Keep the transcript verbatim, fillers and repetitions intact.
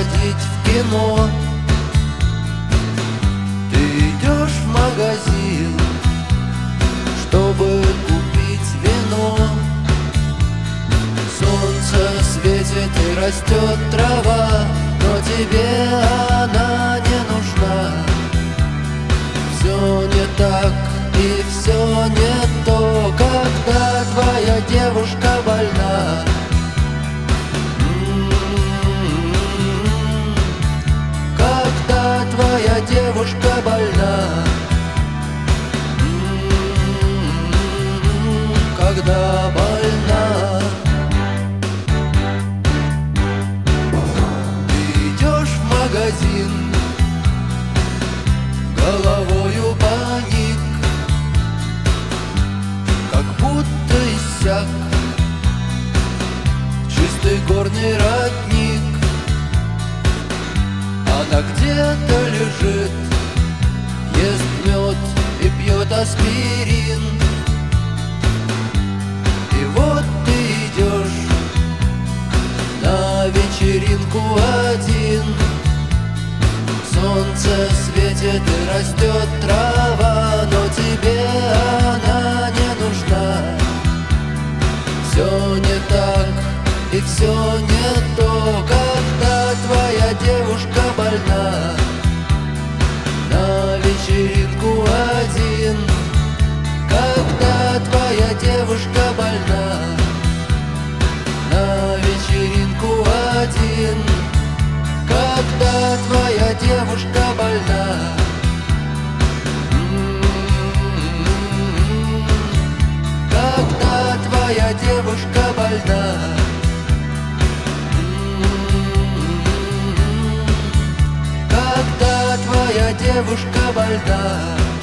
сходить в кино. Ты идешь в магазин, чтобы купить вино. Солнце светит и растет трава, но тебе она не нужна. Все не так и все не то, когда твоя девушка больна. Когда твоя девушка больна. Когда больна. Ты идешь в магазин, головою паник, как будто иссяк чистый горный родник. Она где-то лежит, ест мед и пьет аспирин. И вот ты идешь на вечеринку один. Солнце светит и растет трава, но тебе она не нужна. Все не так и все не то, когда твоя девушка больна. На вечеринку один. Когда твоя девушка больна. На вечеринку один. Когда твоя девушка больна. Когда твоя девушка больна. Когда твоя девушка больна.